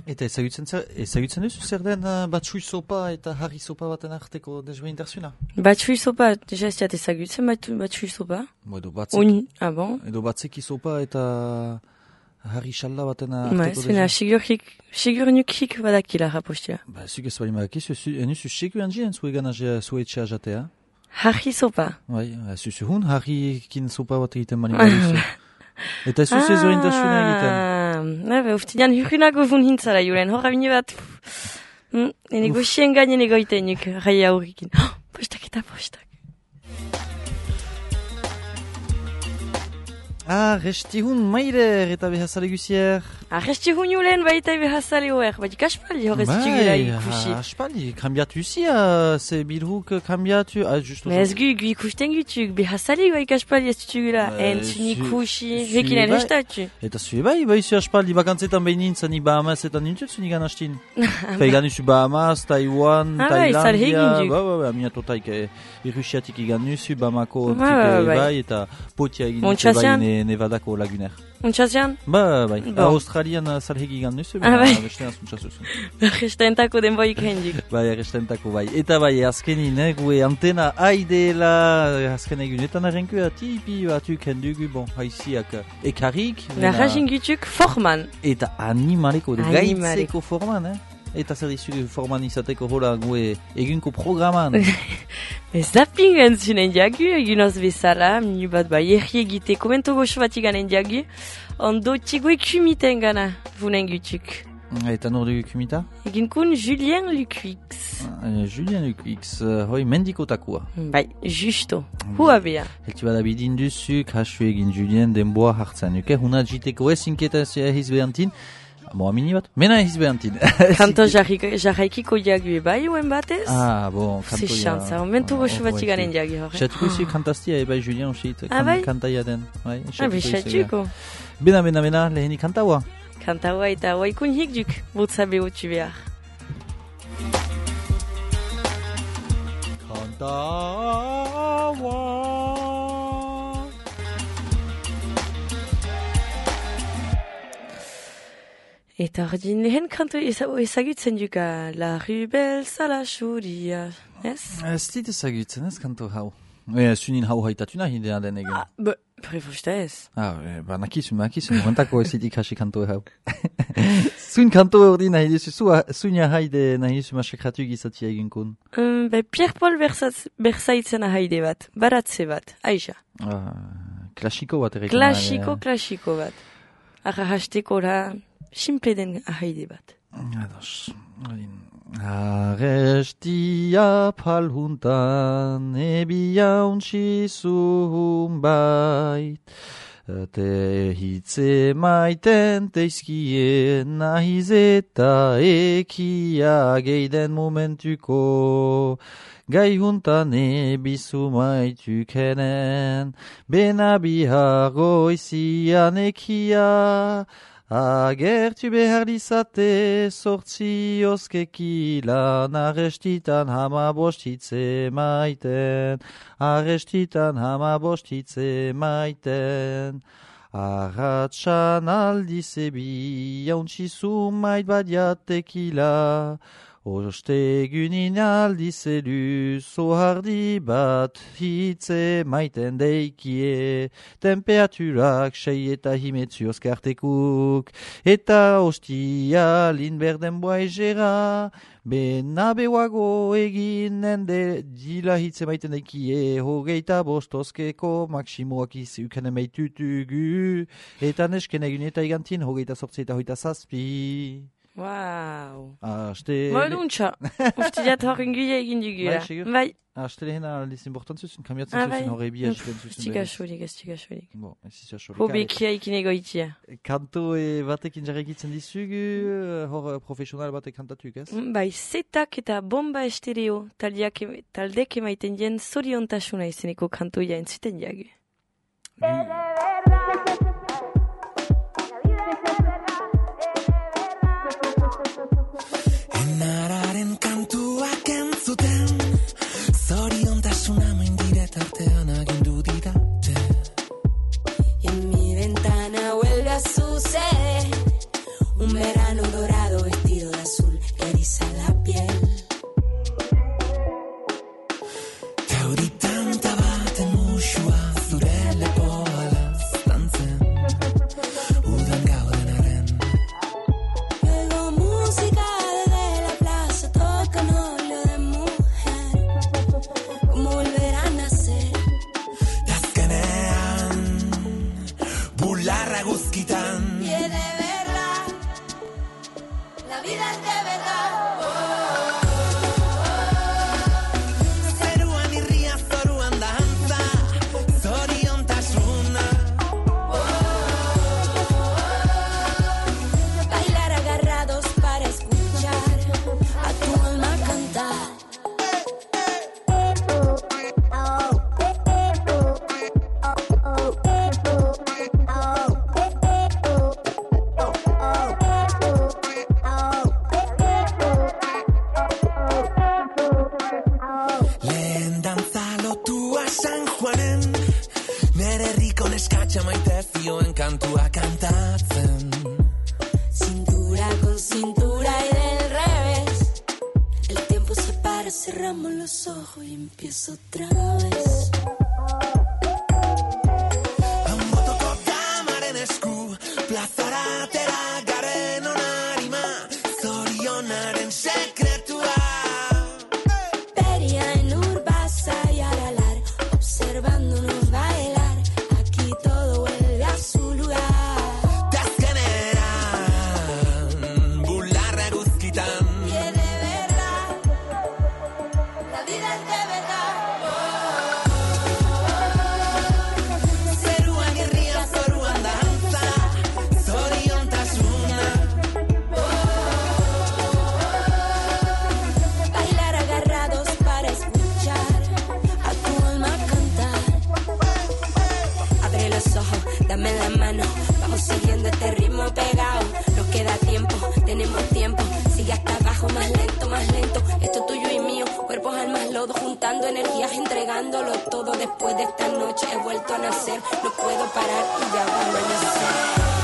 Eta ezagutzen duzu zer den batsui sopa eta harri sopa baten arteko desberdintasuna? Batsui sopa, deja ez jat ezagutzen batsui sopa. Edo batzeki sopa eta harri xalla baten arteko desberdintasuna. Sigurnukik badakila rapostia. Zuk ez bali madakizu, enuzu seku handien zuegan zue etxea jatea? Harri sopa. Zuzu hun harrikin sopa bat egiten bali baduzu. Eta zuzu ezberdintasuna egiten. Uftinean hurrinago vun hintzara juren, horra bine bat. Nego xien gainen egoitenuk, rai aurrikin. Postak. Restihun maider eta behazale guzier. Restihun julen baita behazale hoer, bat ikaspaldi horrez txugela ikusi. Aspaldi, kambiatu usia, ze bilhuk kambiatu. Ez gu ikusten gutuk, behazale bai ikaspaldi ez txugela, entzun ikusi, hekinen hestatu. Eta zue bai zu aspaldi bakantzetan behin nintzen, ni Bahamasetan nintzen zuni ganastin. Peigan usu Bahamas, Taiwan, Thailandia, aminatotaik Rusiatik igan nusu, Bamako bai, eta potia egin nusu bai Nevadako laguner. Untxazian? Bai. Australian salhegi igan nusu, bestean untxazuzun. Restentako den boik hendik. Restentako bai. Eta bai, azkenin, gue antena haidela, azken egunetan arrenkua, tipi batuk hendugu, haiziak ekarrik. Narrazin gutuk forman. Eta animaleko, gaitzeko forman, Eta zer dizu forman izateko hola gue egunko programan. Zapping entzunen diagu, egunoz bezala, minu bat bai erri egite komento goxo bat iganen diagu, ondo txigo ekumiten gana, vunen gutuk. Eta nor dugu ekumita? Egunkun Julien Lucuix. Julien Lucuix, hoi mendikotakua. Bai, justo, hua bea. Eltu bada bidin duzu, kasu egin Julien denboa hartzen. Huna jiteko ez inketa ehiz behantin, Moa mini bat? Mena ehiz behantin. Kanto jarraikiko diagu bai uen batez? Kanto ja. Zixantza, momentu goxu bat iganen diagu horre. Xatuko izi kantaztia bai Julien osit, kantaia den. Xatuko. Bena, leheni kantaua? Kantaua eta oaikun hik duk, botza behotxu behar. Kantaua Eta ordin lehen kanto ezagutzen duka, La Rubel Salachuria, ez? Ez dit ezagutzen ez kanto hau. Zunin hau haitatu nahi den egen. Prefusta ez. Nakizu, momentako ez dit ikasi kanto hau. Zun kanto ordin nahi duzu, zunia haide nahi duzu masakratu gizatia eginkun. Pierre-Paul Bersaitzen haide bat, baratze bat, aixa. Klasiko bat errekin. Klasiko bat. Arra hasteko da... Simple den ahaide bat. Ados. Arestia palhuntan ebia untxizun bait. Te hitze maiten teizkien nahiz eta ekia geiden momentuko. Gai juntan ebizu maitukenen, bena bihago izian ekia. Agertu behar dizate sortzi oskekilan, arestitan hama bostitze maiten, Arratxan aldizebi, jauntxizu mait badiatekila, ostegunin aldizelu, zohardi bat hitze maiten deikie, temperaturak sei eta himetzu oskartekuk, eta ostia linberden boaizera, bena bewago eginen de dila hitze maiten deikie, hogeita bostoskeko maksimoak izukanen meitutugu, eta nesken egun eta igantin hogeita sortze eta hogeita zazpi. Wow. Moeluntza. Uftiat horren gile egin dugula. Bai. Aste lehen aldizin bortan zuzun, kamiatzen zuzun horre bi aspen zuzun. Ez tiga xorik. Bon, ez izia xorik. Hobekia ikin egoitia. Kanto batekin jarrekitzen dizugu, hor profesional batek kantatuk, ez? Bai, zetak eta bomba estereo taldek emaiten dien zoriontasuna izeneko kantoia entzuten diagu. Enararen kantuak entzuten, zoriontasuna maindiret artean agindu didate. Y en mi ventana huele a suceder un verano dorado. dorado vestido de azul que eriza la piel. Teori tanta baten musua zure lepoa laztantzen udan gaudenaren. Luego música desde la plaza tocan óleo de mujer como volver a nacer. Azkenean bularra guzkitan. Y es de verdad, la vida es de verdad. Zeruan irria zoruan dantza, zoriontasuna. Bailar agarrados para escuchar a tu alma cantar. Lehen dantza lotua San Juanen, nere herriko neskatxa maite zioen kantua kantatzen. Cintura con cintura y del revés, el tiempo se para, cerramos los ojos y empiezo otra vez. Motoko tamaren esku, plazara atera garen onarima, zorionaren sekretua. Peria en Urbasa y Aralar, observándonos bailar, aquí todo vuelve a su lugar. Tazkenean, bularra guzkitan. Y es de verdad, la vida es de verdad. Zeruan irria zoruan dantza, zoriontasuna. Bailar agarrados para escuchar a tu alma cantar. Abre los ojos, dame la mano, vamos siguiendo este ritmo pegado. Nos queda tiempo, tenemos tiempo, sigue hasta abajo, más lento, más lento. Esto es tuyo y mío, cuerpos, almas, lodo, juntando energías, entregándolo todo. Después de esta noche he vuelto a nacer, no puedo parar y ya va a amanecer.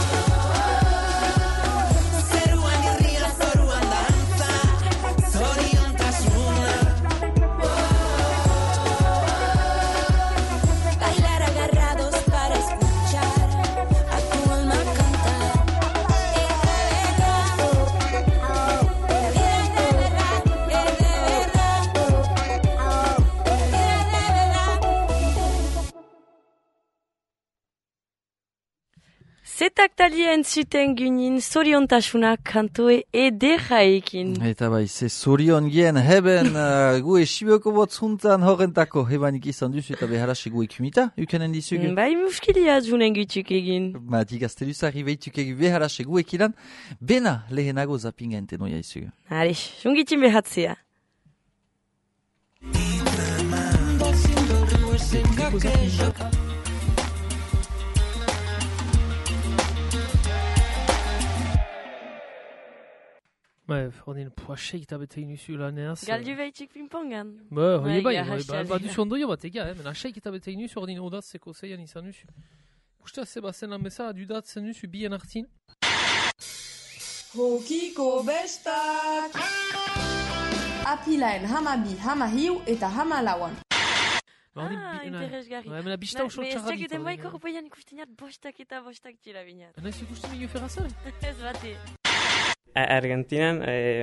Zeruan irria zoruan dantza, zoriontasuna. Bailar agarrados para escuchar a tu alma cantar. Es de verdad, la vida es de verdad, es de verdad, la vida es de verdad. Zetak talia entzuten ginen zoriontasuna kantue ederraekin. Eta bai, ze zorion gien heben gu esiboko botzuntan horrentako hebanik izan duzu eta beharasi gu ikumita, ukenen dizugu. Bai muskilia junen gutuk egin. Mati gazteluzari behituk egi beharasi gu ekilan, bena lehenago zapinga ente noia izugu. Hale, jungitin behatzea. Ouais, ordin poaxeik eta bete inuzu laneaz. Galdu behitik pingpongan. Hoi bai, hashtag. baduzu ondoio bat ega, men aseik eta bete inuzu ordin odatzeko zeian izan nuzu. Usta zebazen lan beza, adudatzen nuzu bien artin. Hokiko bestak! Apilaen hamabi, hamahiu eta hamalauan. Interesgarri. Ouais, mena bista oso txarra Ez ditu. jakiten baiko rupoian ikusteniat bostak eta bostak tira binat. Naiz ikusten milio ferrazaren? Ez bate. Argentinan,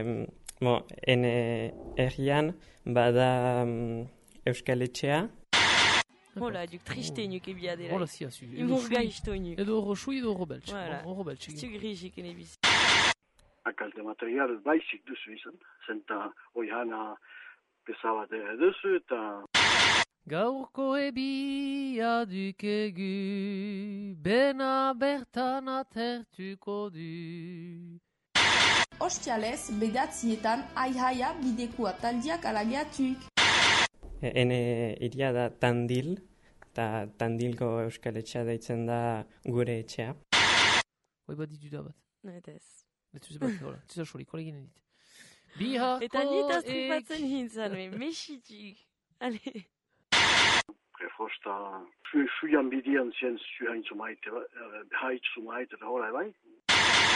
herrian bada Euskal Etxea. Hola, duk triste nuke biadera. Hola, ziazu. Imurga isto nu. Edo roxu, edo robeltx. Voilà. Robeltx. Stu grisik enebiz. Akalte material baizik duzu izan, zenta oihana pesa bat duzu eta... Gaurko ebia dukegu, bena bertan atertuko du. Ostialez, bedatzietan aihaia bideko ataldiak alageatuk. Ene iria da Tandil, eta Tandilko Euskal Etxea deitzen da gure etxea. Hoi bat ditu da bat. Eta ez. Betuz bat, hola, tuzar xori, kolegin edit. Biharko Eta nitaz tripatzen hintzan, mexitik. Ale. Prefosta, fuian bidian zien zuhain zu maite, hait zu maite, eta hola bai?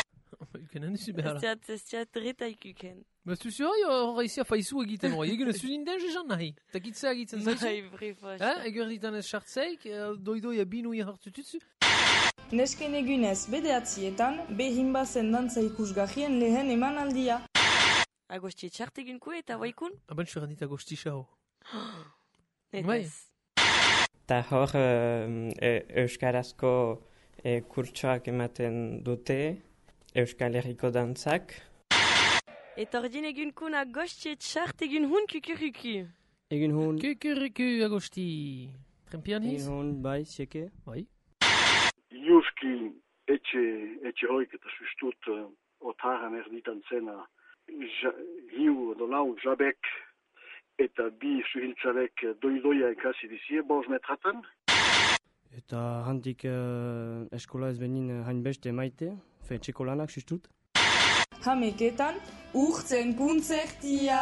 Ukenen duzu behar. Ez tiat retaik uken. Ez duzu hori izia faizu egiten hori. Egen ez zuzin den jezan nahi. Takitzea egiten zaizu. Bai, brifos. Eger ditan ez sartzeik, doidoia binui hartututzu. Nesken egunez bederatietan, behin bazen dantza ikusgarrien lehen emanaldia. Agosti txartegunku eta baikun? Aban xerrandit agosti xao. Etaz. Ta hor euskarazko kurtsoak ematen dute, Euskal Herriko dantzak. Eta ordin egunkun agosti txartegun hun kukuruku. Egin hun. Kukuruku agosti. Trempian hiz? Egin hun, bai, seke. Bai. Juski etxe hoik eta sustut otaran erditan zena hiu donau jabek eta bi suhiltzarek doidoia ekasi dizie 5 metratan. Eta handik eskola ez benin hainbeste maite, txeko lanak sustut. Hameketan, urtzen kuntzertia.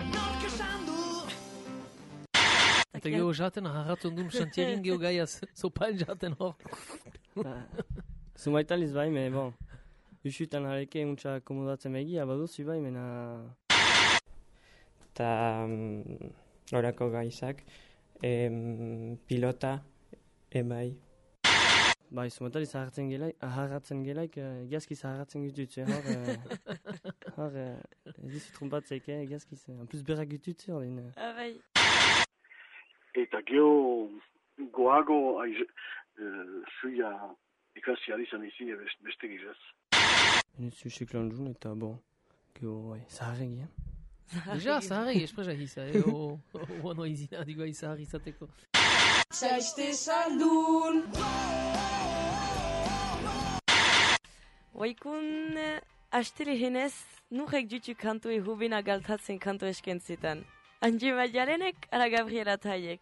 Eta geho jaten harraton dum xantierin geho gaiaz, zopain jaten hor. Zumaitaliz bai, me bon. Usutan hareke untsa komodatzen begia, baduzu bai, mena... Eta horako gaizak, pilota, ebai. Bai, zumaitaliz harratzen gelaik, egiazkiz harratzen gututze, hor, ez dizu trompatzeik, egiazkiz, en plus berrak gututze, hor din. Bai. Eta geho goago suia ikasi alizan izi beste gizaz. Zu seklan jun eta bon, geho, zaharregi, Deja, zaharregi, espresa hiza, oano izina, digoa zaharri izateko. Txaiste saldun! Waikun, astele henez, nurek dutu kanto hubina galtatzen kanto eskentzetan. Anji Madialenek, ala Gabriela Taiek?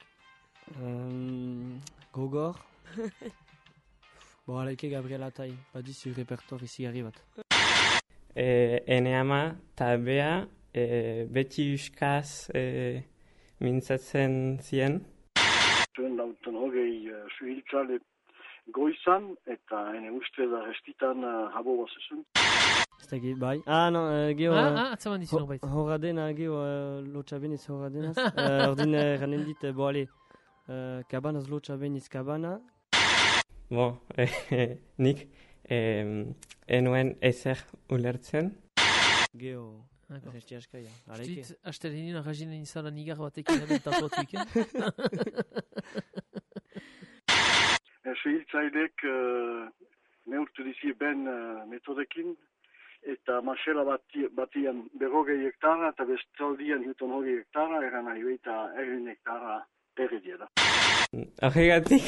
Gogor. Bo, alaike Gabriela Tai, badizu repertor izi garri bat. Ene ama eta bea, beti euskaz mintzatzen zien. Zuen dauten hogei suhiltzale goizan eta ene uste da restitan habo bazizun. Ez da bai. No, geho... atzaman dizu norbait. Horradena, geho lotxabenez horradenaz. Ordin ranen dit, bo ale, kabanaz lotxabenez kabana. Bo, nik enuen ezer ulertzen. Geho... Resti askaia. Stit, astelenina rajinen izala nigar batekin hemen tatuatuik. Suhiltzailek neurtu dizi ben metodekin eta masela batian 50 hektara eta bestaldian 120 hektara eran nahi beita 1 hektara errediela. Horregatik,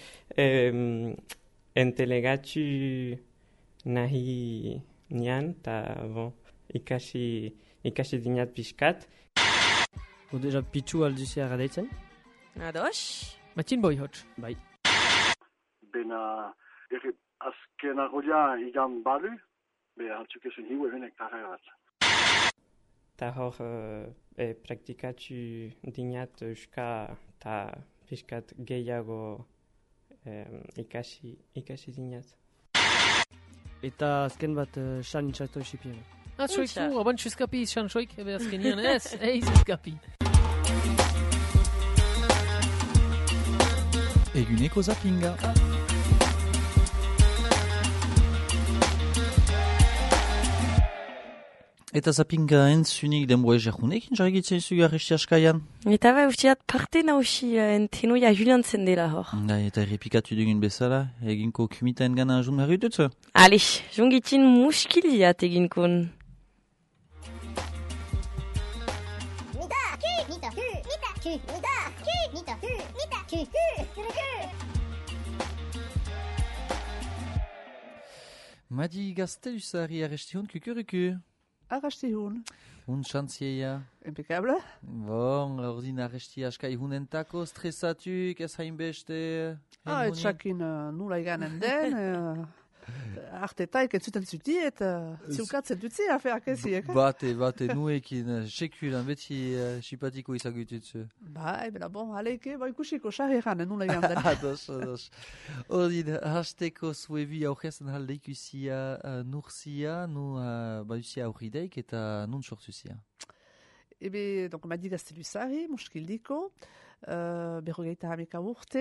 entelegatu nahi nian eta bon, ikasi dinat pixkat. Deja pitzu alduzea radaitzen? Ados? Matin boi hotz. Bai. Bena azken arroia igan balu, beha hatzukezun hiu 1 hektara bat. Eta hor praktikatu dinat euska eta pixkat gehiago ikasi dinat. Eta azken bat xan intxato esipien. Atzoiku, aban txuskapi izan soik, ebe azkenian ez, izkapi. Eguneko zapinga. Eta zapinga entzunik denbora ezagunekin jarrigitzen zu garresti askaian. Eta bai usteat parte nausi entenoia juliantzen dela hor. Eta errepikatu dugun bezala, eginko kumitaen gana jun berri dutzu? Ale, jungitin muskiliat eginkun. Madi gaztelusari arresti hon kukuruku. Arrasti hun. Un chantzieia. Impeccable. Bon, ordin arresti askai hunentako stresatuk, ez hainbeste. Ez jakin nula iganen den. Artetaik entzuten zuti, eta ziukatzen dutzi, afeak eziek. Bate, nuekin, sekulan, beti sipatiko izagututzu. Bera, bon, aleike, ikusiko, sarreran, nula jandan. Ados. Ordin, hasteko zuebi aurrezen halde ikusia nursia, usia aurrideik, eta nun sortuzia? Donc, Madi Gaztelusari, muskildiko, berrogeita hameka urte,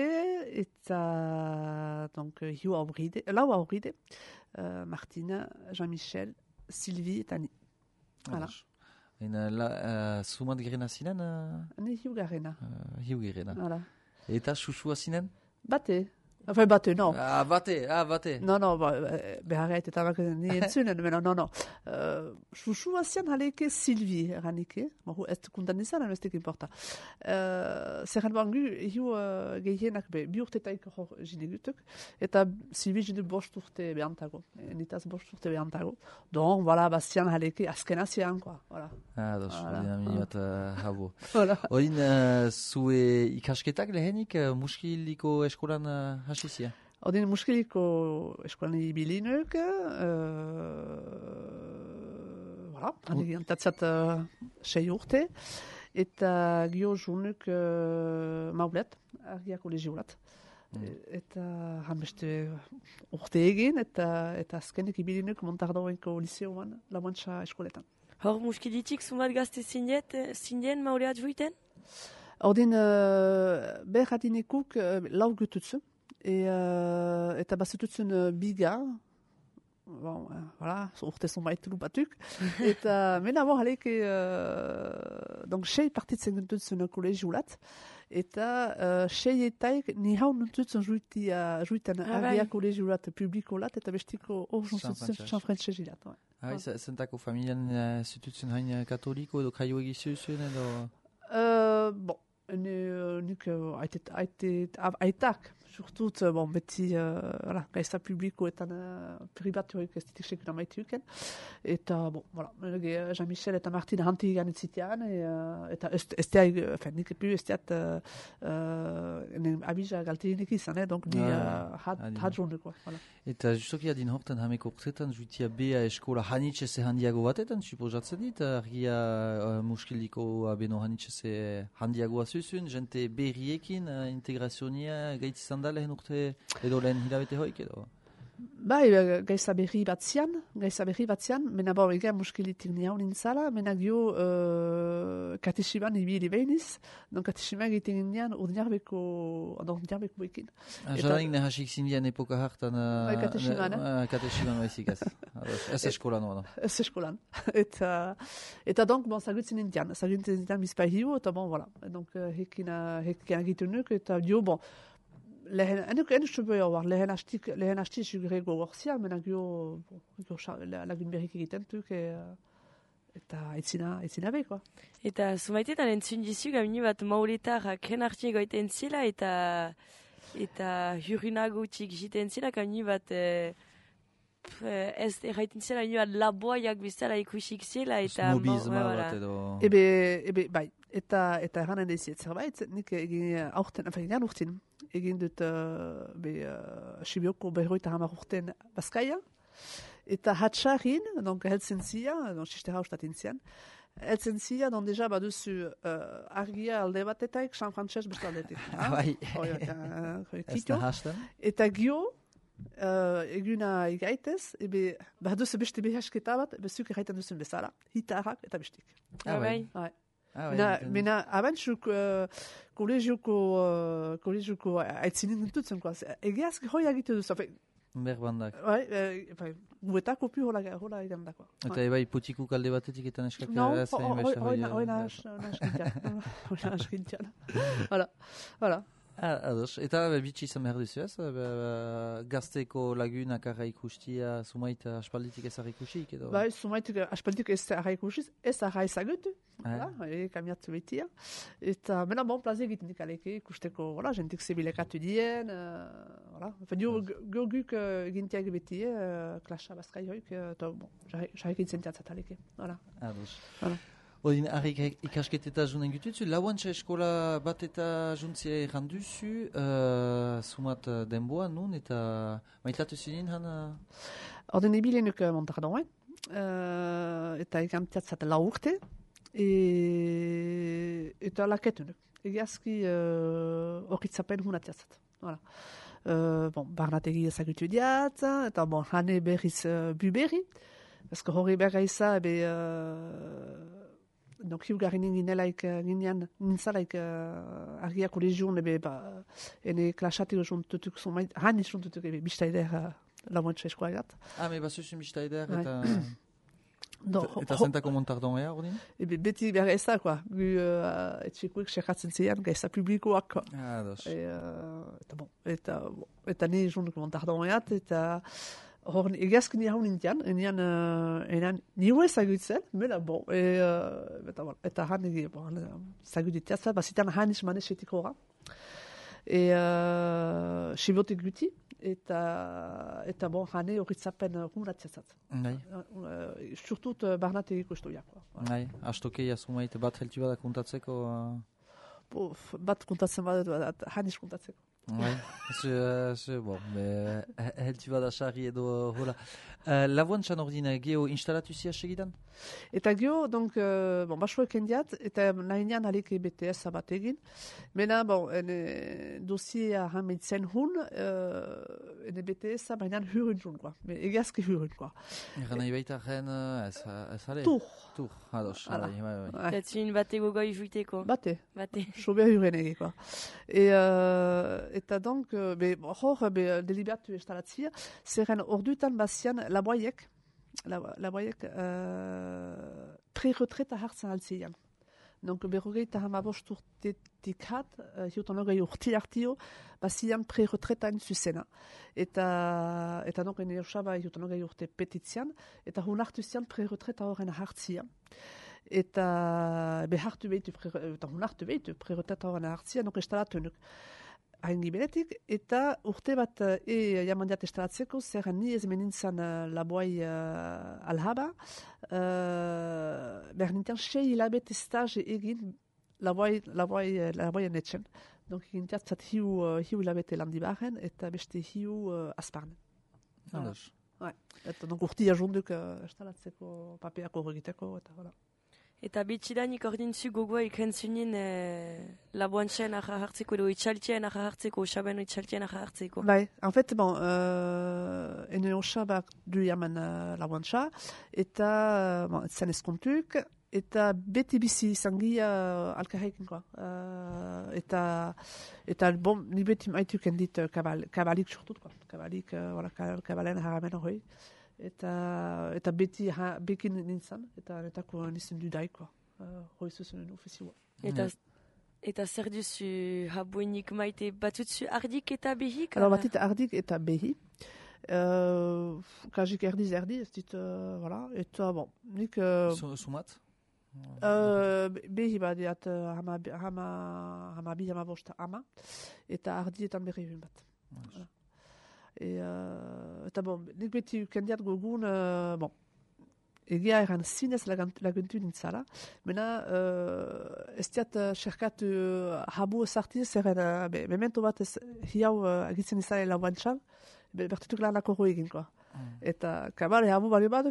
eta, donc, lau aurride, Martina, Jean-Michel, Sylvie, eta ni. Voilà. Sumat gerena zinen? Ne hiugarena. Voilà. Eta susua zinen? Bate, non. Bate. Non, beharret eta ni entzunen, non. Chouchou asian haleke Sylvie, ranike. Ez kundan izan, ez tekin porta. Zerren bangu, hiu gehienak bi urtetaik hor jinegutuk, eta Sylvie jine bost urte behantago. Nitaz bost urte behantago. Donc, voilà, bastian haleke azken asian, quoi. Voilà. Dami bat habo. Voilà. Oin, zue ikasketak lehenik muskiliko eskolan hasizia? Odin muskiliko eskolan ibilinuk, voilà, antatzat 6 urte, eta gio junuk maulet, argia kolegiolat. Eta hanbeste urte egin, eta azkenek ibilinuk Montardoenko liceoan, La Mancha eskoletan. Hor muskilitik zumat gazte zinen mauleat juiten? Odin berratinekuk lau gututzu, eta bazututzen biga, bon, voilà, urte zonbait lupatuk, eta mena bo haleke, donc 6 partitzen guntutzen kolegiolat, eta 6 etaik ni hau nuntutzen juiten argia kolegiolat publikolat, eta bestiko hor juntutzen Jean-François. Zentako familian zututzen hain katoliko edo kaio egizuzuen edo? Bon, nik aitak, surtut, bon, beti, voilà, gaizta publikoetan pribatuak ez ditik sekuna maituken, eta, bon, voilà, Jean-Michel eta Martina hanti ganetzitean, eta ez teak, nik epu ez teat abija galterinek izan, donc ni hadjoneko, voilà. Eta justoki adin hortan hameko urtetan, juitia bea eskola hanitxese handiago batetan, suposatzen dit, argia muskiliko abeno hanitxese handiagoa zuzun, jente berriekin integrazionia gaitzizan da lehen urte edo lehen hilabete hoik edo? Bai, gaisa berri batzian, mena bo, egan muskilitik ni hau nintzala, mena gio katesiban ibili beiniz, don katesiban egiten ginean urdiarbeko ekin. Jalanik nahasik zindian epoka hartan katesiban baizik ez. Ez eskolan ono. Ez eskolan. Eta donk, bon, zagutzen nintian bizpai hiu, eta bon, voilà. Donc, hekin agitenuk, eta gio, bon, lehen hasti sugurego gorzia, mena gio lagun berrik egitentuk, eta etzina bekoa. Eta zumaitetan entzun dizu, gamini bat mauletar ken hartien goiten zila, eta hurinago txik jiten zila, gamini bat ez erraiten zela, gamini bat laboaiak biztala ikusik zila, eta... Snobizma bat edo... Ebe, bai, eta erranen eziet zerbait, nik egin urtin, egin dut Sibioko berroita hamar urten Baskaia, eta hatxarin, donc heltzen zia, sistera haustatin zian, heltzen zia, donc deja baduzu argia alde batetaik, San Frances beste aldetik. Bai, ez da hasten. Eta gio, eguna igaitez, ebe baduzu beste behasketa bat, bezuk erraiten duzun bezala, hitarrak eta bestik. Bai. Mena, abantzuk kolegioko aitzinin dututzen, egeaz hoi agitu duzu. Berbandak. Bai, guetako pi hola egin dako. Eta ebai putiko kalde batetik eta neskak... No, hoina askintian. Voilà. Ados, eta bitxi izan behar duzu ez? Gazteko lagunak arra ikustia, sumait aspalditik ez arra ikusik edo? Bai, sumait aspalditik ez arra ikusiz, ez arra ezagutu. Kamiatu betia. Eta mena bon plaze egiten dikaleke ikusteko, jentik zebilekatu dien, goguk egintiak betie, klasa bazkai hoik, eta jarrik itzen teatzataleke. Ados. Odin, harrik ikasketeta junen gututzu, lauantxa eskola bat eta juntzia erranduzu, sumat denboa nun, eta maitatu zinin han? Odin ibilenuk Montardoen, eta egantiatzat 4 urte, eta laketunuk. Egiazki horritzapen hunatiatzat. Voilà. Barnategi ezagutu diat, eta hane berriz buberri, Esko hori berra iza, donc hiugarri ginean nintzalaik argia kolegion, ene klasatik juntutuk zumait, hani juntutuk bistaider lauantxa eskoagat. Me basuzun bistaider eta zentako Montardon ea, ordin? Beti berra iza, gu etxikuik sekatzen zian, gaisa publikoak. Eta ni juntuk Montardon eat, eta hor, egazkin hau nintian, enan niue zagutzen, mena bon, eta han zaguditiatzat, bazitan han ismane setiko hora. Sibotik guti, eta bon, hane horitzapen hunratziatzat. Surtut barnategiko estoiak. Astokeia sumait bat heltu bada kontatzeko? Bat kontatzen badet, han iskontatzeko. Heltu bada sarri edo hola. Lauantxan ordin, geho instalatu zia segidan? Eta geho, donc, basoek endiat, eta nahinean alik BTS bat egin. Mena, dosia hameitzen hun, ene BTS bainan hurun jun, egazki hurun. Eran nahi baita ren, ez ale? Tur, hados. Etzin batego goi juiteko. Bate. Sober huren ege, Eta donc, hor, delibatu instalatzia, zerren ordutan bazian laboaiek pre-retreta hartzen altzian. Donc, berrogeita hamabost urtetik hat, hiutan hogei urti hartio, bazian pre-retretain zuzena. Eta donc, ene osaba hiutan hogei urte petitzian, eta hun hartu zian pre-retreta horren hartzian. Eta behartu behitu, hun hartu behitu pre-retreta horren hartzian, donc instalatunuk. Haingi benetik, eta urte bat jamandiat estalatzeko, zer ni ez menintzan laboai alhaba, behar nintan 6 hilabete stage egin laboai netxen. Donc egin tiatzat hiu hilabete landi baren, eta beste hiu azparnen. Eta urti ajunduk estalatzeko papeako horregiteko, eta voilà. Eta bitxidanik ordin zu gogoa ikentzunin laboantxaen arra hartzeko edo itxaltien arra hartzeko, osaben itxaltien arra hartzeko. Bai, en fait, ene osabak du jaman laboantxa, eta etzen eskontuk, eta beti bizi izangia alkarrekin, eta ni beti maituken dit kabalik surtut, kabalik, kabalen haramen hori. Eta beti bekin nintzen, eta netako nizen dudaik, hoi zuzen ofizioa. Eta zer duzu habuenik maite batutzu ardik eta behik? Batit ardik eta behi. Kajik erdiz, ez dit, voilà. Eta bon, nik... Sumat? Behi badiat hamabi, hamabost ama, eta ardietan berri bat. Eta nik beti kandiat gogun, egia eran zinez laguntu nintzala, mena ez diat xerkatu habu esartiz, eren memento bat hiau agitzen izale lauantxan, bertutuk lanako hori egin, Eta kabale habu bali baduk,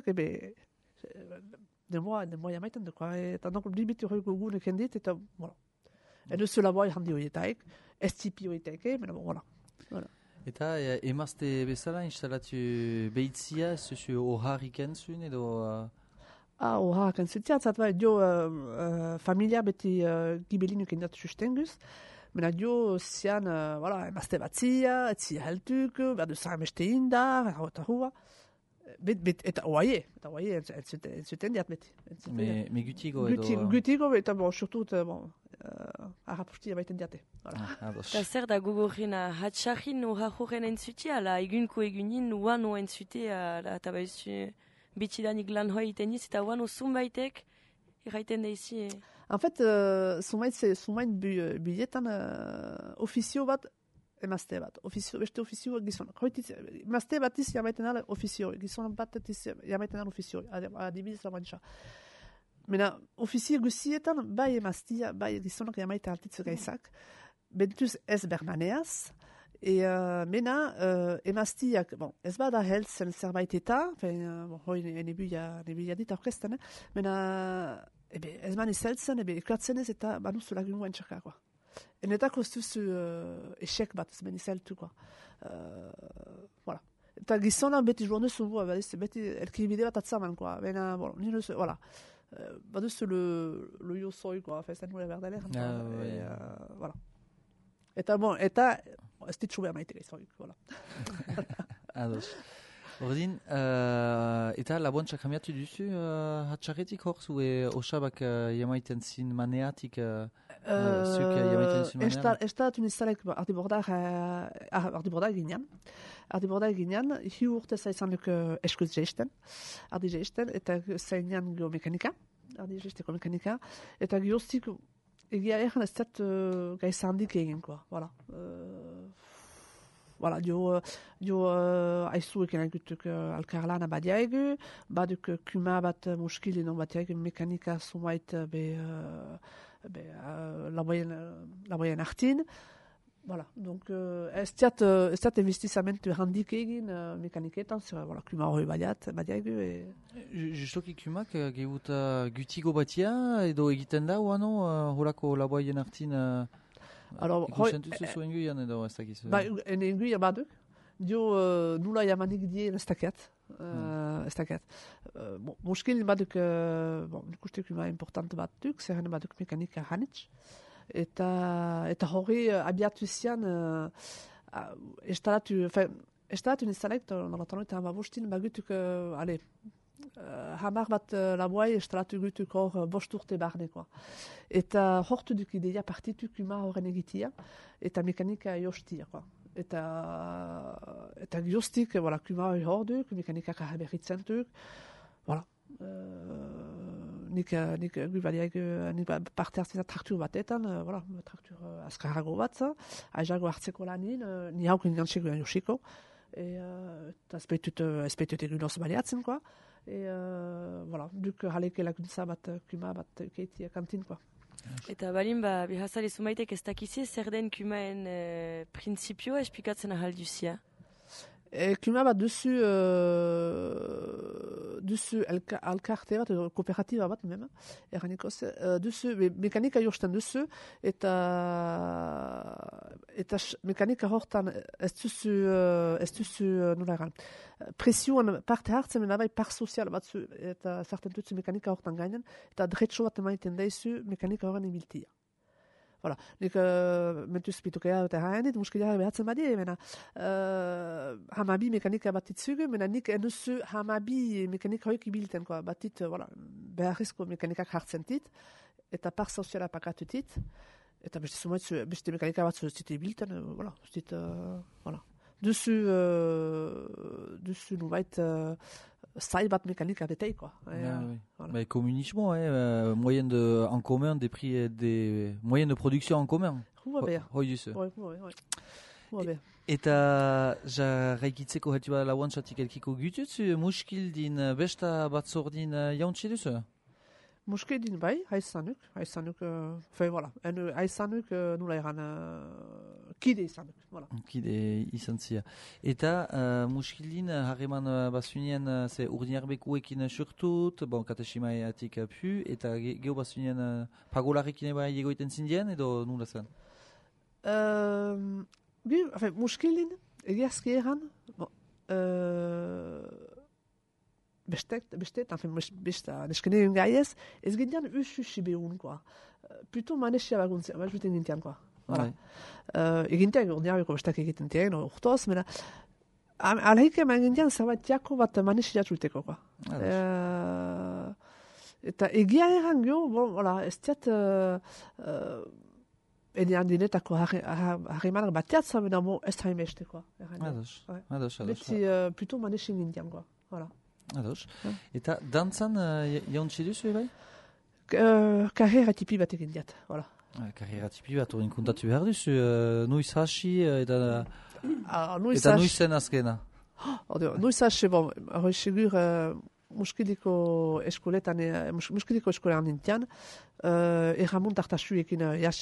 demoa jamaiten duk, eta ni beti hori gogun ekendit, eta, voilà. Edo zela boi handi horietaik, ez tipi horietaik, mena, voilà. Eta emazte bezala instalatu behitzia, zuzu oharrik entzun edo... Oharrik entzun, zat bai, dio familia beti gibelinuk indatu sustenguz, mena dio zian, emazte batzia, etzia heltuk, berdu zahameste indar, eta hua, eta oaie, entzuten diat beti. Me gutigo edo... Gutigo, eta surtut, harrapusti abaiten diate. Eta zer da gogorrena, hatxarrin horren entzuti, ala egunko egunin, uano entzuti, eta baizu betidanik lan hoi iteniz, eta uano zumbaitek erraiten da izi. En fait, zumbait biletan ofizio bat, emazte bat, beste ofizio gizon. Emazte bat iz jamaiten ala ofizio, gizon bat iz jamaiten ala ofizio, adibiz la manxa. mena, ofizie guzietan, bai emaztia, bai gizonak jamaita altitzu gaizak, bentuz ez bermaneaz, mena, emaztiak, bon, ez bada heltzen zerbait eta, hoi nebuia dit aurkezten, mena, ez mani zeltzen, ikratzen ez eta banuzu lagungoen txarkakoa. Enetako ez duzu esek bat ez meni zeltu, voilà. Eta gizonak beti joan duzu, beti elkibide bat atzaman, mena, nire duzu, voilà. Baduzu le yosoi, festen nure berdele, voilà. Eta, ez ditxu behar maite gaizoik, voilà. Ados. Ordin, eta laboantxak hamiatu duzu hatxarretik hor, zue osabak jamaiten zin maneatik, zuk jamaiten zin manean? Ez da tunizalek ardibordak ginean. Ardibordak ginean, hi urte zaizan duk eskuz jeisten, ardi jeisten, eta zainan geomekanika, ardi jeisteko mekanika, eta gioztik egia egan ez zet gaiza handik egin, voilà. Voilà, jo aizuekin aigutuk alkarlana badiaigu, baduk kuma bat muskilin on badiaigu mekanika sumait laboien artin. Voilà, donc ez diat investizamentu handik egin mekaniketan, voilà, kuma hori badiaigu. Justoki kumak gehuta gutigo batia edo egiten da, oano, horako laboien artin... Ikusten duzu zuen guian edo ez dakizu? Enen guia baduk. Nula jamanik dien ez dakiat. Muskilin baduk, ikustek uma important batuk, zerren baduk mekanika hanitz. Eta hori abiatu zian, estalatu nizalek, noratan eta hamabostin, bagutuk, hamar bat laboai estalatu gutuk hor bost urte barnekoa. Eta hortu duk ideia partitu kuma horren egitia, eta mekanika jostia. Eta jostik, voilà, kuma hori hor duk, mekanika kahaberritzen duk, voilà. Nik parte hartzen traktur batetan, voilà, traktur azkarrago bat, aizago hartzeko lanin, ni hauk ingantzeko josiko, eta ezpeitut egunoz baliatzen, voilà, duk haleke laguntza bat, kuma bat keitia kantin, Eta balin, bihazari zumaitek ez dakizi zer den kumaen prinsipioa esplikatzen ahalduzia? Kuma bat duzu alkarte bat, kooperatiba bat, erranikoz, duzu, mekanika josten duzu, eta mekanika hortan ez duzu, nola egan, presioan parte hartzen, mena bai par sozial batzu, eta zarten duzu mekanika hortan gainen, eta dretxo bat emaiten daizu mekanika horren ibiltia. Voilà, nik mentuz pitukea eta haenit, muskiliare behatzen badie, mena hamabi mekanika bat itzugu, mena nik enuzu hamabi mekanika hoik ibilten, batit, voilà, beharrizko mekanikak hartzen dit, eta par soziala pakatutit, eta beste mekanika bat zuzit ibilten, voilà, zuzit, voilà. Duzu nubait style bat mekanika detei, Voilà. Communisme, moyen en commun des prix, des moyens de production en commun. Eta jarraikitzeko hati bat lauantzatik elkiko gututzu, muskildin besta bat zordin jauntzi duzu? Muskildin bai, haizanuk, voilà, haizanuk nula eran kide izanuk, voilà. Kide izan zia. Eta muskildin harreman basunien ze urdinarbekuekin surtut, kateshimaiatik pu, eta geho basunien pagolarekin eba egoiten zindien, edo nula zen? Muskildin, egiazki eran, Beste, neskene egin gaiez, ez gintian ususi behun, Pluto manesia baguntzea, juten gintian, Egintian, ordeabeko bestak egiten tiagen, urtoz, mena, alheike eman gintian, zerbait jako bat manesia jatuteko, Eta egia eran geho, ez diat, enean dinetako harremanak bateatzen, mena ez haimesteko. Ados. Beti, Pluto manesia gintian, voilà. Ados. Eta dantzan jauntzi duzu, bai? Karriera tipi bat egin diat, voilà. Karriera tipi bat horren kontatu behar duzu, nuiz hasi eta nuiz zen azkena. Nuiz hasi, hori segur, Muskidiko eskoletan nintian, erramon tartasuekin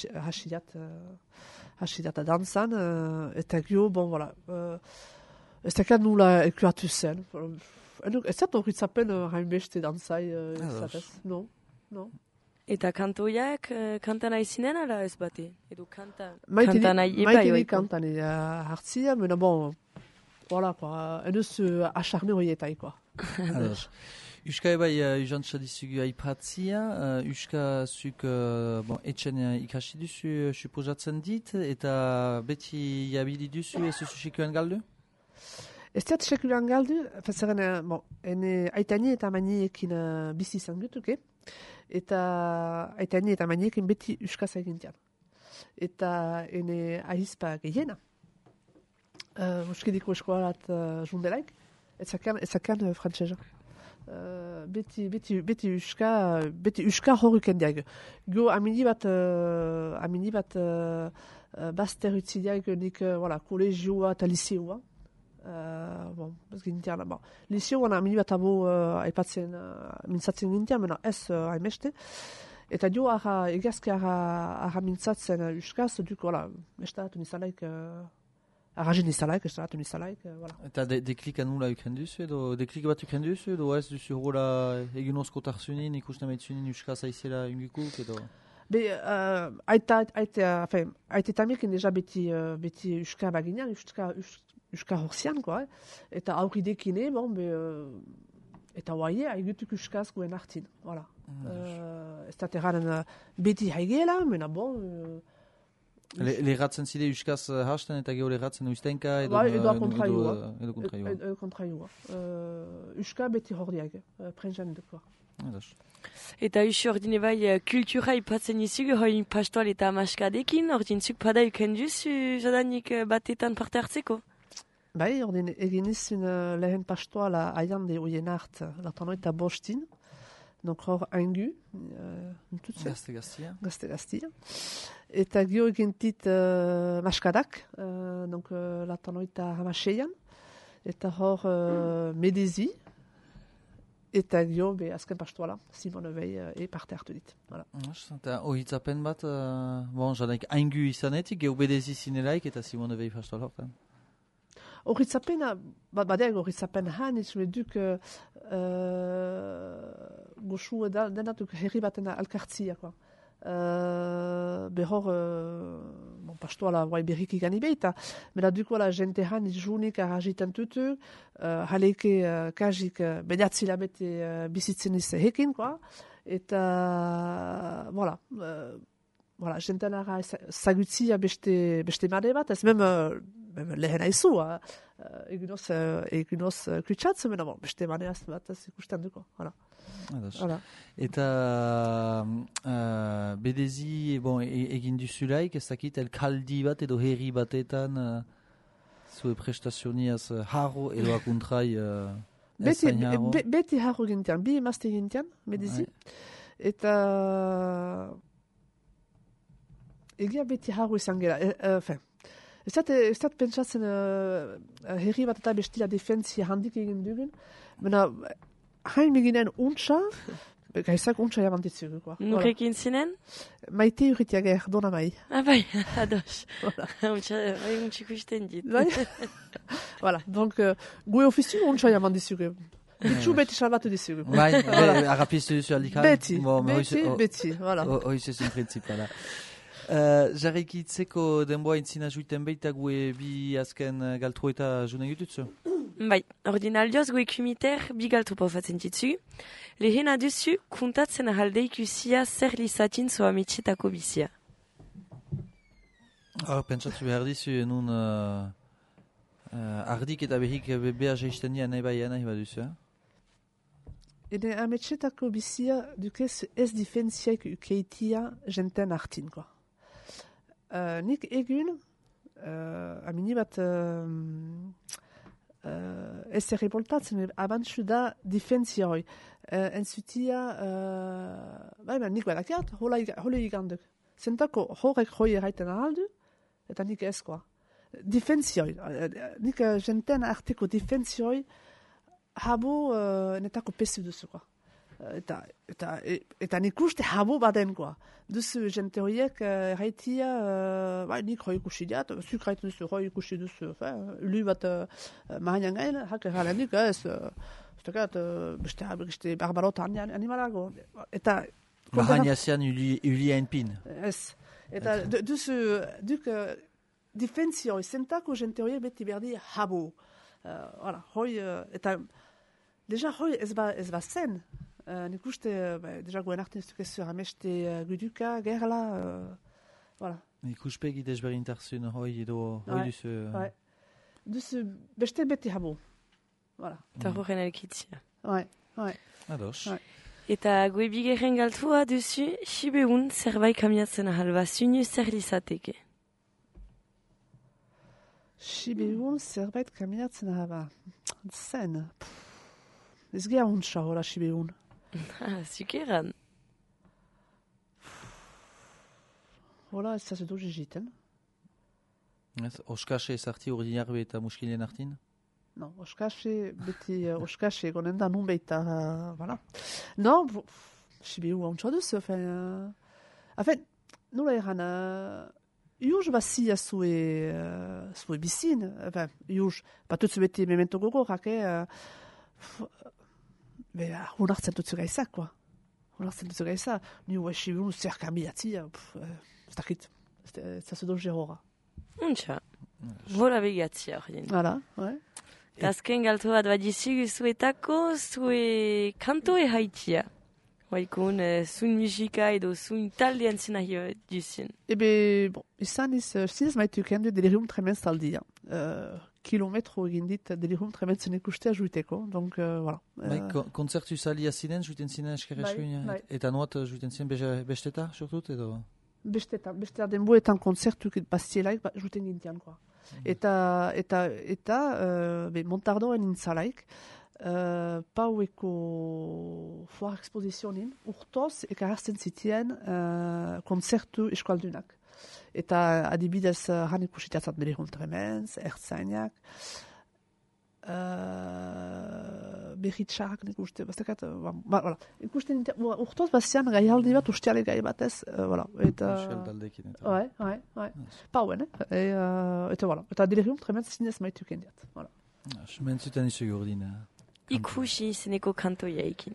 hasidat dantzan, eta gio, bon, voilà, ez dakar nula ekuatu zen. Ez zat horritzapen hainbeste dantzai, no. Eta kantoiak kantan aizinen ala ez bate? Edo kantan nahi maitini kantan hartzia, mena bon, voilà, quoi, enuz acharne horietai, quoi. Euska ebai ujantza dizugu aipatzia, Euska zuk etxen ikasi duzu suposatzen dit, eta beti jabili duzu ez duzu sekuan galdu? Ez dut sekuan galdu, zeren, ene aitani eta maniekin bizi izan gutuke, eta aitani eta maniekin beti Euskaz egintian. Eta ene ahizpa gehiena, muskidiko eskoalat jundelaik, ez zakan frantzesa. Beti Euska horruken diag. Go amini bat bazter utzidiag nik kolegioa eta liceoa. Ez gintian. Liceoa amini bat abo aipatzen mintzatzen gintian, mena ez haimeste. Eta dio egazke ara mintzatzen Euskaz, duk, mestatu nizalaik... Arrajen izalaik, estaratu izalaik, voilà. Eta deklik anula ukenduzu, edo deklik bat ukenduzu, edo ez duzu horrela egin osko tarzunin, ikusten maitzunin Euskaz aizela ingukuk, edo? Aite tamekin deja beti Euska baginean, Euska horzian, eta aurridekine, eta oaie, haigutuk Euskaz guen hartin, voilà. Ez da terraren beti haigela, mena Lehratzen zide Euskaz hasten eta geho lehratzen uiztenka edo kontraioa. Euska beti hordiak, prentsan dukoa. Eta usu ordine bai kultura ipatzen izugu hoi pastoal eta amaskadekin, ordin zuk pada ukenduzu zadanik batetan parte hartzeko? Bai, ordin egin izun lehen pastoala aiande oien hart, latanoita bostin, donc hor aingu, Gazte-Gaztia. Eta gio egintit maskadak, donc latanoita hamaseian, eta hor medezi, eta gio azken pastoala, Simone Weil parte hartu dit. Eta ohitzapen bat, jadaik aingu izanetik, geo bedezi zinelaik eta Simone Weil pastoala hortan? Horritzapen, badeak horritzapen hanitz, meduk goxu denatuk herri baten alkartzia, behor, pastoala guai berriki gani behita, mena duk jente hanitz junik arrajitan tutu, haleke kajik bediatzila bete bizitzen izan hekin, eta, voilà, jenten arra zagutzia beste made bat, ez lehen haizu, egunoz kutsatzen, mena beste maneaz bat ez ikusten duko. Eta bedezi egin duzulaik, ez dakit, elkaldi bat edo herri batetan zue prestazioniaz harro edo akuntrai ezain harro? Beti harro gintian, bi emazte gintian, bedezi, eta egia beti harro izan gera, ez dat pentsatzen herri bat eta bestila defentzia handik egin dugun, mena hain beginen untsa, gaizak untsa jamantitzugu. Nurekin zinen? Maite urritiak dona mai. Bai, ados. Untxik usten dit. Voilà, donc gue ofiziu untsa jamantitzugu. Bitxu beti salbatu dizugu. Bai, arrapiztu duzu aldikal? Beti, voilà. Hoizezun principala. Jarrikitzeko denboa intzina juiten beita gue bi azken galtru eta june jututzu? Bai, ordinaldioz gue kumiter bi galtru paufatzen ditzu. Lehena duzu, kuntatzen ahaldeik usia zer lizatin zoa metxetako bizia. Pentsatzu behar dizu nun ardik eta behik bebea jeisten dia nahi bai nahi baduzu, Ene ametxetako bizia dukez ez difentziaik ukeitia jenten hartin, nik egun, amini bat ez erreboltatzen, abantzu da difentzia hoi. Entzutia, nik badakiat, hola iganduk. Zentako horrek hoi erraiten ahaldu, eta nik ezkoa. Difentzia hoi, nik jenten arteko difentzia hoi, habo netako pesu duzu, quoi. Eta nik uste habo baden, quoi. Duzu jente horiek erraitia, nik hoi ikusi diat, zuk raiten duzu, hoi ikusi duzu, ulu bat mahainan gain, hak erralenik, ez beste barbarot animalago. Eta Mahaniazian uli hainpin. Ez. Eta duzu, duk difentzio izentako jente horiek beti berdi habo. Hoi, eta deja hoi ez ba zen. Nik uste, deja goen arten ez dukezu ameste guduka, gerla, voilà. Nik uspegi desberintarzun hoi edo hoi duzu... Duzu beste beti habo. Voilà. Eta horren elkitzia. Ados. Eta goe bigeren galtua duzu, sibeun zerbait kamiatzen ahalba, zunu zer lizateke? Sibeun zerbait kamiatzen ahalba. Zen. Ez gea untsa hora sibeun. Zukeran. Hola, ez zazudu jiziten. Oskase ezarti urdiarbe eta muskilien artin? No, oskase, beti oskase gonen da nun beita, voilà. No, sibeun untsa duzu, afen, nola eran, iuz bazia zue bizin, iuz, batutzu beti memento gogorak, honartzen dutzu gaizak, quoi. Honartzen dutzu gaizak. Ni sibeun zer kambiatzia, ez dakit, ez zazudu gerora. Untxa, hola begatzia horien. Hala, ouais. Azken galtu bat badizu zuetako, zue kantoe haitia. Hoikun, zuen musika edo zuen taldean zena duzien. Ebe, bon, izan zinez maitu kendu delirium tremens taldia. Kilometro egin dit delirium tremensen ikustea juiteko, donc, voilà. Konzertu salia ziren, juiten zinen eskerreskuin, eta noat juiten zinen besteta, surtut, edo? Besteta denboetan konzertuk bastielaik, juiten gintian, quoi. Eta Montardoen intzalaik, paueko foar exposizionin, urtoz ekarrazten zitien konzertu eskualdunak. Eta adibidez han ikusitatzat delirium tremens, ertzainak, berritxarrak nik uste, baztekat, voilà. Ikusten, urtoz bazian gaialdi bat, ustiale gai batez, voilà. Eta... Daldekin eta... Ouais. Pauen, eta voilà. Eta delirium tremens zinez maituk endiat, voilà. Mentzuten izu gordina. Ikusi zeneko kantoia ekin.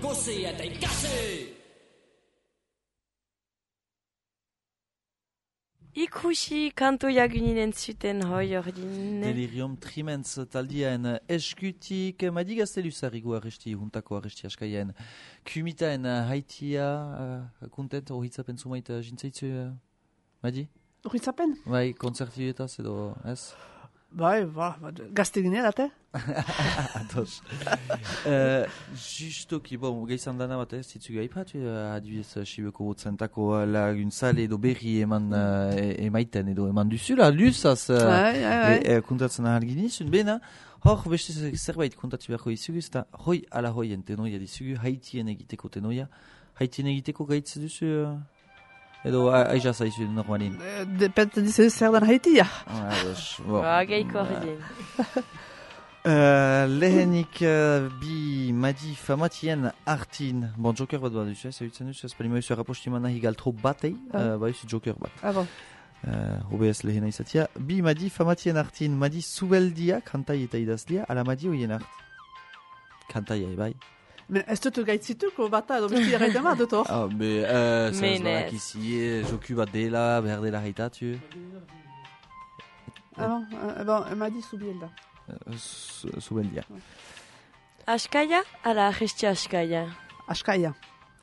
goze eta ikase! Ikusi kantoiak uninen zuten hoi ordin. Delirium Tremens taldiaen eskutik, madi gazteluz arrigu arresti, juntako arresti askaien. Kumitaen haitia, kontent, ohitzapen zumait jintzaitzu, madi? Ohitzapen? Bai, konzertietaz edo, ez? Bai, gazte ginerat, Ados. Justoki, geizan dana bat ez, zitzu gaipatu, adibidez, Sibeko botzentako laguntzale edo berri emaiten edo eman duzula, luzaz, kontatzen ahal ginizun, bena, hor beste zerbait kontatu beharko izugu, eta hoi ala hoien tenoia dizugu, haitien egiteko tenoia, haitien egiteko gaitz duzu, edo aiza zaizu normalin? Depende dizu zer dan haitia. Geiko ordin. Lehenik bi madi famatien artin. Bon, joker bat bat duzu, zautzen duzu, ez palima duzu rapostiman nahi galtro batei, baizu joker bat. Bon. Obez lehena izatia. Bi madi famatien artin, madi zubeldia, kantai eta idazlia, ala madi hoien art. Kantai bai. Men ez dut gaitzituko bata edo besti erraiten bat, dut hor? Zaz badak izi, joku bat dela, behar dela haitatu. Madi zubielda. Zubeldia. Askaia, ala ahesti askaia? Askaia.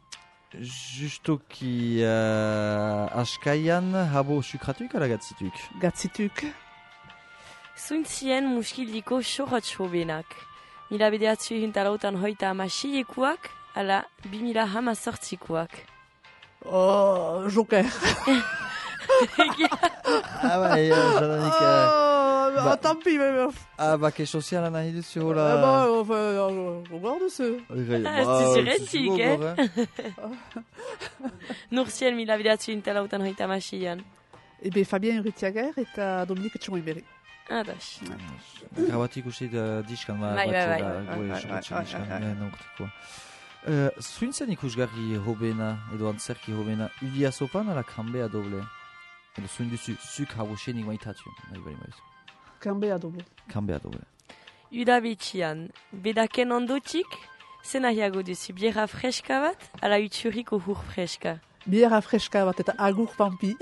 Justoki askaian habo sukratuik ala gatzituk? Gatzituk. Zuntzien muskildiko soratxo benak. Mila bedeatzu hintalautan hoita amasiekuak, ala 2018kuak. Joker. Bai, jadanik... Tampi, bake soziala nahi duzu hola... Ogor duzu. Ez duzuretik, Nursien mila bedeatzu hintalautan hoita amasian. Ebe Fabien Urritiager eta Dominique Txomoiberi. Ados. Grabatik usit diskan bat. Zuintzen ikusgarri hobena, edo antzerki hobena, udia sopan ala kambea doble? Edo zuin duzu zuk habo shenik maitatu? Kambea doble. Kambea doble. Uda bitxian, bedaken ondotik, zenahiago duzu biera freska bat, ala utxuriko hur freska? Biera freska bat eta agur pampi.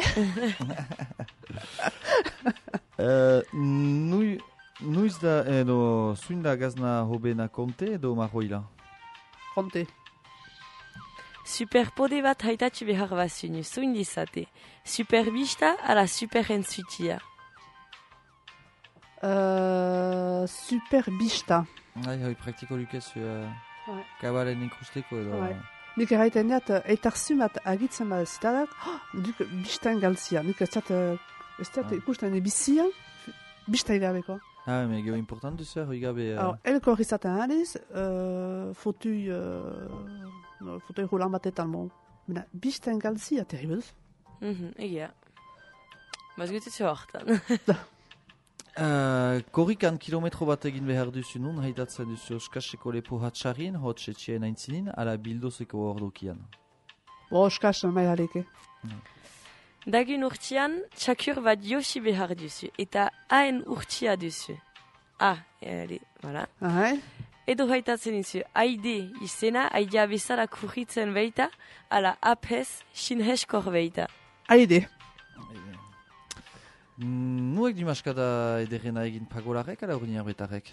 Nuiz da, edo, zuin da gazna hobena konte edo marroila? Konte. Superpode bat haitatxu behar bazunu, zuin dizate. Superbista ala superentzutia? Superbista. Hoi praktiko lukezu kabalen ikusteko edo... Nik erraiten diat, eitarzu bat agitzen bat zitadak, duk bistan galtzia. Nik ez dat ikusten bizia, bista idabeko. Me geho important duzu, hoi gabe... Elko horrizaten aliz, fotui rolan batetan mo. Mena, bistan galtzia, terribel. Egia. Mazgutitzu hortan. Korrikan kilometro bat egin behar duzu nun, haitatzen duzu oskaseko lepo hatxarien, hotx etxien aintzinin, ala bildozeko ordokian. Oskas, mai haleke. Dagun urtian, txakur bat josi behar duzu, eta haen urtia duzu. Voilà. Edo haitatzen duzu, haide izena, haidea bezala kurritzen beita, ala aphez, sinheskor beita. Haide. Nuek dimaskada ederrena egin pagolarek, ala urniar betarek?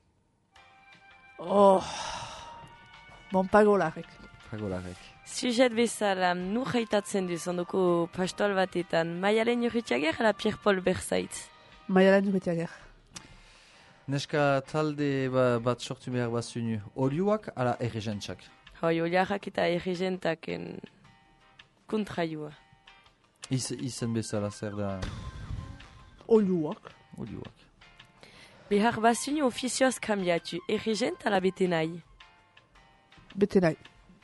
Bon, pagolarek. Pagolarek. Sujet bezala, nu haitatzen duz, ondoko pastol batetan, Maialen Urritiager, ala Pierre-Paul Berzaitz? Maialen Urritiager. Neska talde bat sortu behar bazunu, olioak ala erregentzak? Oliarrak eta erregentaken kontraioa. Izen bezala zer da... Olioak. Behar bazunu ofizioaz kambiatu, erregent ala bete nahi? Bete nahi.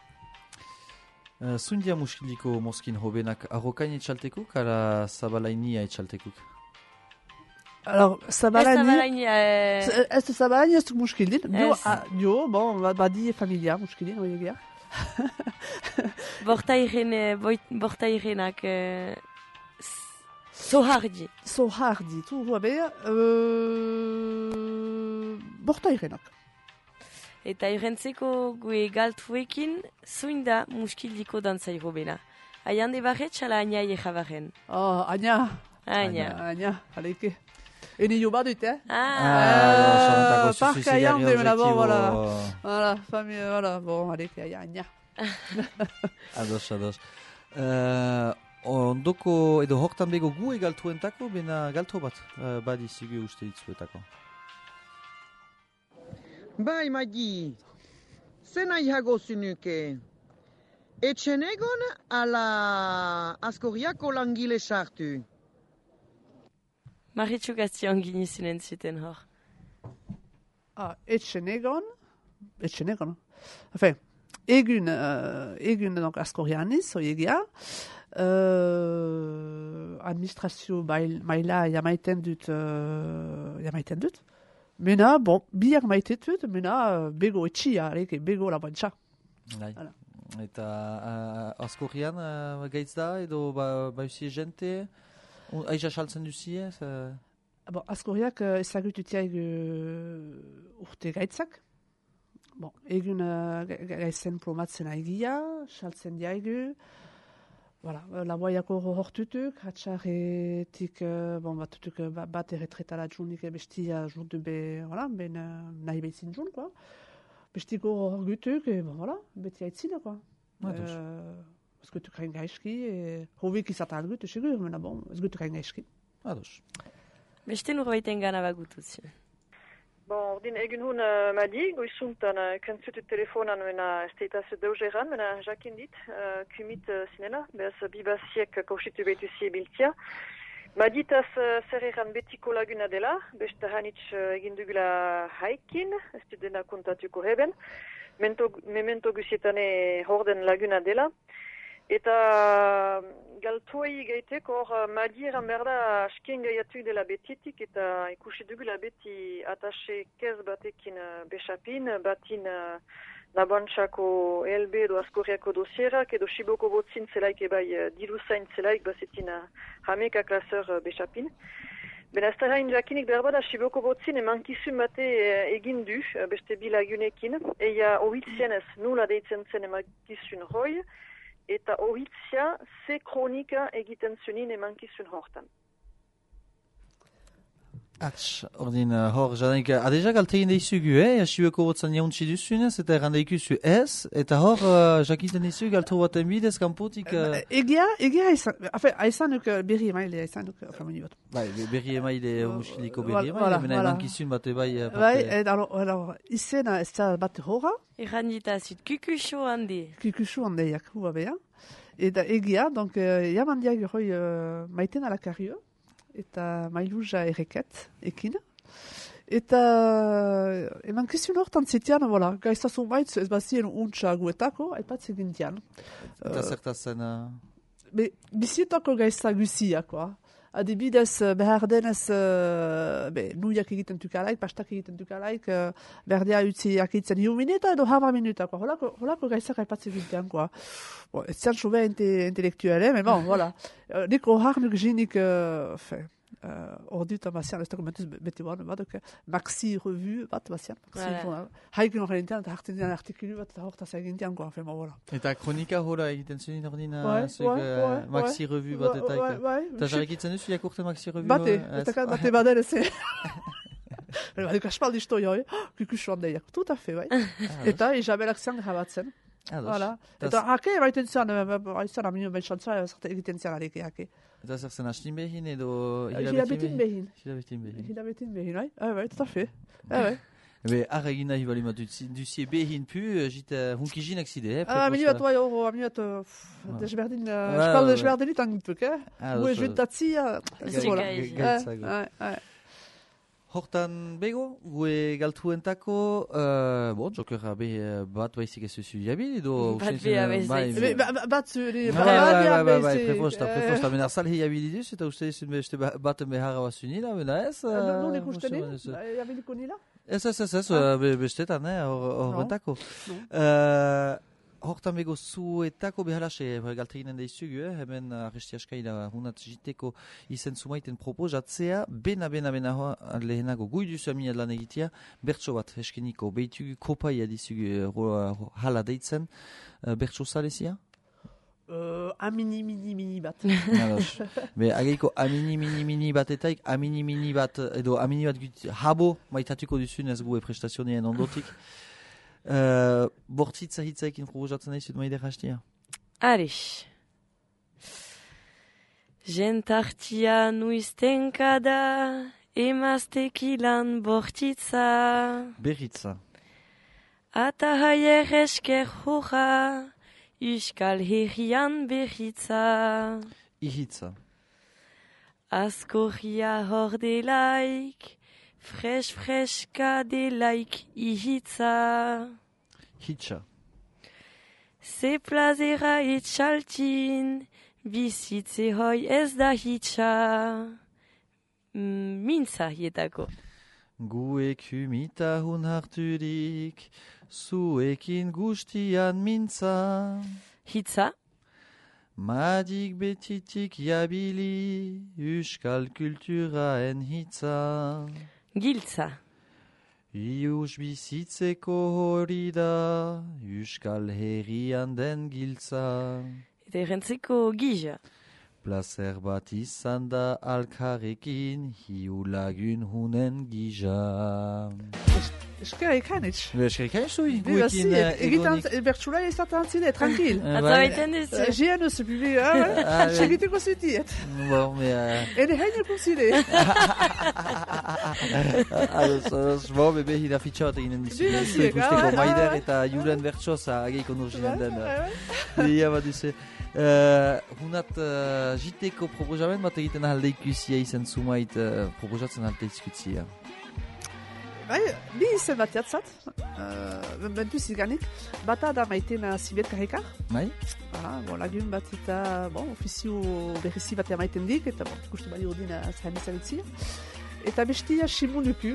Zundia muskiliko moskin hobenak arrokain etxaltekuk, ala zabalaini etxaltekuk? Alors, zabalaini... Ez du zabalaini ez du muskildin? Bon, badi familia muskildin, hori egia. Bortairenak... Sohardi. Tu vois bien. Bortairenak. Eta irentzeko gue galtuekin, zuin da muskildiko dantzaigo bena. Aian de barret, xala aina ega barren. Oh, aina. Aina. Aleike. Eni jo badut, Parka aian de mena, bon, voilà, famille, voilà, bon, aleike, aina. Ados. Ondoko, edo hortan bego gu galtuentako, bena galto bat, badi zigu uste ditzuetako. Bai, Magi, zen aihago zunuke. Etxen egon ala Askoriako langile sartu? Maritxuk aztion ginizunen zuten hor. Etxen egon? Enfin, egun donc Askorianiz, oiegia, administrazio maila jamaiten dut, mena, bon, biak maitetut, mena, bego etxia, bego labantxa. Voilà. Eta Askorian gaitz da, edo bauzie jente, aiza saltzen duzie? Bon, Askoriak ezagututiaik urte gaitzak. Bon, egun gaitzen promatzen aigia, saltzen diaigu. Voilà, laboaiako hortutuk, hatxarretik, bon, batutuk bat erretretala junik bestia junt be, voilà, ben nahi behitzin junt, quoi. Bestiko horgutuk, bon, voilà, beti haitzina, quoi. Ez gutuk hain gaizki, hovik izatal gut, segur, mena bon, ez gutuk hain gaizki. Ados. Beste nurbaiten gana bagutuz. Bon, ordin egun hun Madi, goizuntan kantzutut telefonan mena esteitaz deugeran, mena jakin dit, kumit zinela, behaz bibasiek kausitu betuzie biltzia. Maditaz zerreran betiko laguna dela, beste hanitz egin dugula haikin, ez du dena kontatuko heben, memento guzietane horden laguna dela. Eta galtuei gaitek hor Madieran berda asken gaiatu dela betitik eta ikusi dugula beti ataxe kez batekin besapin, batin Nabantxako LB edo Askoriako dosierak edo Siboko botzin zelaik ebai diruzain zelaik bazetin hameka klaseur besapin. Benaztarain jakinik berbada Siboko botzin emankizun bate egin du beste bilagunekin. Eia ohitzienez nula deitzen zen emankizun hoi eta ohitzia ze kronika egiten zunin emankizun hortan. Ordin, hor, jadanik, adeja galtegin deizugu, Siboko botzan jauntzi duzunez, eta errandeikuzu ez, eta hor, jakiten deizugu galto baten bidez, kanpotik... Egia aizanuk berri emaile, aizanuk famoni bat. Bai, berri emaile, muskiliko berri emaile, mena emankizun bate bai... Bai, izena ez da bat horra. Errandita zut, kukuxo handi. Kukuxo handiak, hua beha. Eta egia, donc, jamandiak hoi maiten alakarrio. Eta mailuja erreket ekin. Eta emankizun hortan zitian, voilà, gaiztasun baitz ez bazien untxa guetako, aipatzen gintian. Eta zertazen... Bizietako gaizta guzia, koa. Adibidez, behar denez, nuiak egiten tukalaik, pastak egiten tukalaik, berdea utziak egiten hiu minuta edo hama minuta, koa. Holako gaiztak aipatzen gintian, koa. Bon, ez zian sobe intelektuale, mais bon, voilà. Niko harnuk jinik, ordut amazian, ez da komentuz beti ban, maxi revu bat amazian. Haikin horren intean, eta hartzen dian artikulu bat, eta hortaz egintian, koa, fema, voilà. Eta kronika hora egiten zunin ordin, maxi revu bat eta eta jarrikitzen duzu jakurte maxi revu? Bate, bate baden ez. Baduk aspaldi istoia, kukusu handeiak, tout à fait, bai. Eta Isabel Axian grabatzen. Voilà. Eta hake baiten zian, aminu bentsantza, egiten zian areke hake. Eta zer zen hastin behin edo... Hilabetin behin. Hilabetin behin, bai, tout à fait. Ebe, arra egin nahi bali matu, duzie behin pu, jita hunkijinak zide, aminu bat, aminu bat, desberdin angituk, Gue jutatzi, Hortan bego, gue galtuentako, bon, jokerra bat baizik ez zuzu jabil, edo... Bat zuri, prefosta, mena salhi jabili duz, eta uste izun beste baten behara basunila, mena ez? Non ikusteni, jabiliko nila? Ez, bestetan, horrentako. hortan bego zuetako behalase galteginen deizugu, hemen arrestiaskaila hunat jiteko izen zumaiten proposatzea, bena lehenago guiduzu amina lan egitea, bertso bat eskeniko, behitugu kopaia dizugu hala deitzen, bertso zalezia? Amini bat. Be, ageiko amini batetaik, amini bat, edo amini bat habo maitatuko duzun ez gu prestazioneen ondotik. Bortzitza hitzaikin proposatzen nahi zut maider hastia? Arix. Jentartia nuiztenka da, emaztekilan bortzitza. Berritza. Ata haier esker hoja, Euskal herrian berritza. Ihitza. Askorria hor delaik, freska delaik ihitza. Hitza. Se plazera etxaltin, bizitze hoi ez da hitza. Mintza hietako. Guek humita hun harturik, zuekin guztian mintza. Hitza. Madik betitik jabili, Euskal kulturaen hitza. Giltza. Ius bizitzeko hori da, Euskal herrian den giltza. Eta errentzeko gija. Plazer bat izan da alkarrekin, hiu lagun hunen gija. Eskerrik hanitz. Eskerrik hanitz zui? Egitan bertxula izaten zide, tranquil. Atzabaiten dizu. Jean eus publi, segiteko zutiet. Bon, mais... Ene haineko zide. Bon, bebe hida fitxa bat eginen dizu. Ikusteko maider eta julen bertxoza ageiko nurginen den. Ia bat dizu. Hunat jiteko proposamen bat egiten alde ikusia izan zumait proposatzen alde izkutzia. Bai, bi izen bat jatzat, bentuz izganik, bata da maiten Sibet Karrikar. Bai? Lagun bat eta ofizio berrizi bat maiten dik, eta ikustu bali ordin zahen ezagutzia. Eta bestia Simon Lupu,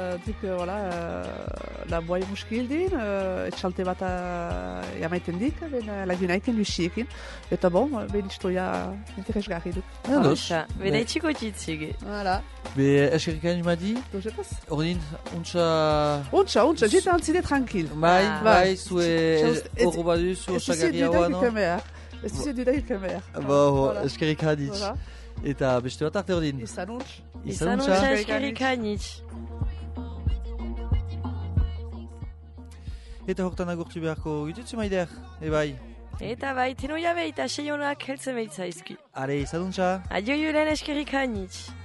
la boai muskildin, etxalte bat jamaiten dik, lagunaiken lusiekin. Eta ben istoia interesgarri duk. Beda itxiko txitzik. Be eskerikain madi? Ordin, untxa, jeta antzide tranquil. Bai, zue horro badu, zue osagarria oano. Ez duze dudaik kemer. Eskerikaditz. Eta beste bat arte ordin? Izanuntza eskerikainitz. Eta hortan agurtu beharko gitutzu maider, ebai? Eta bai, tenoia beita seionak heltzen behitzaizki. Are, izanuntza? Adio julen eskerikainitz.